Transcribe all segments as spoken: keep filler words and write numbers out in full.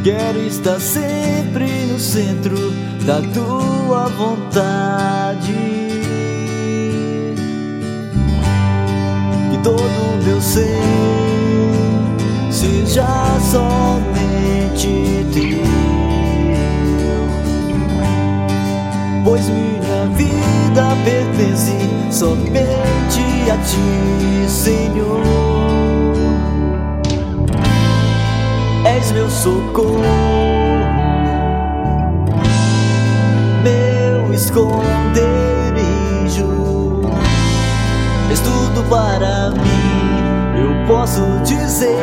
quero estar sempre no centro da tua vontade. Que todo meu ser seja somente teu, pois minha vida pertence somente a ti, Senhor. És meu socorro, meu esconderijo, és tudo para mim, eu posso dizer.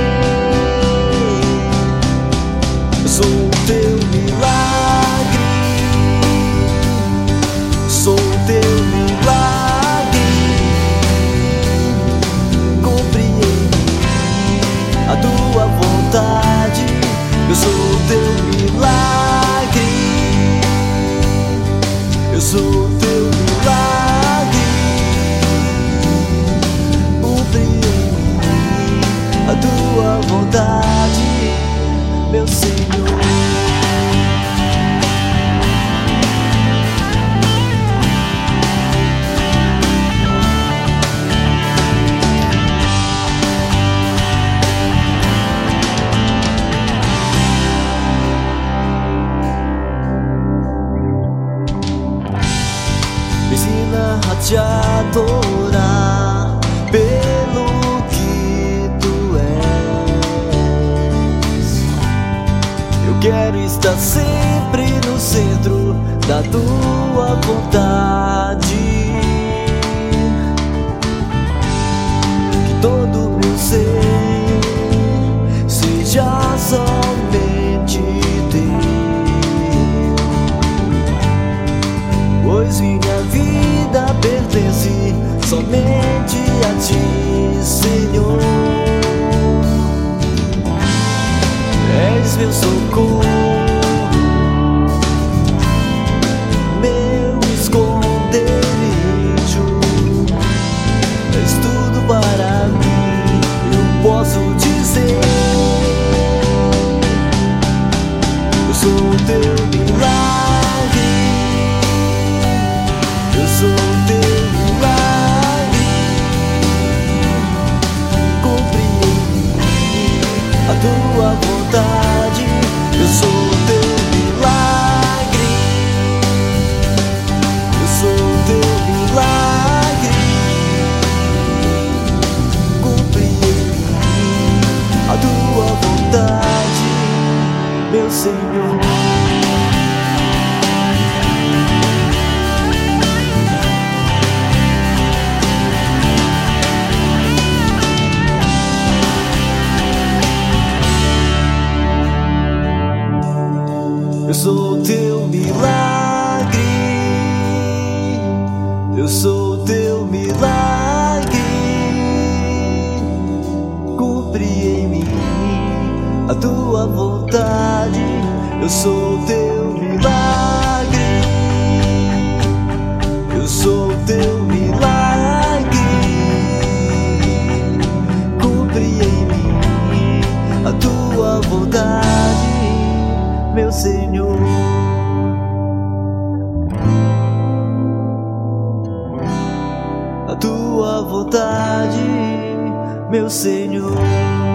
Eu sou o teu milagre, sou o teu milagre, cumpre em mim a tua vontade. Eu sou o teu milagre, eu sou o teu milagre, cumpre em mim a tua vontade, meu Senhor. Me ensina a te adorar pelo que tu és. Eu quero estar sempre no centro da tua vontade. Que todo meu ser seja somente teu, pois minha vida pertence somente a ti, Senhor. És meu socorro, meu esconderijo, és tudo para mim, eu posso dizer. Eu sou o teu milagre, eu sou o teu milagre, cumpre em mim a tua vontade. Eu sou o teu milagre, eu sou o teu milagre, cumpre em mim a tua vontade, meu Senhor. Eu sou o teu milagre, eu sou o teu milagre, cumpre em mim a tua vontade. Eu sou o teu milagre, eu sou o teu milagre, cumpre em mim a tua vontade, meu Senhor. A tua vontade, meu Senhor.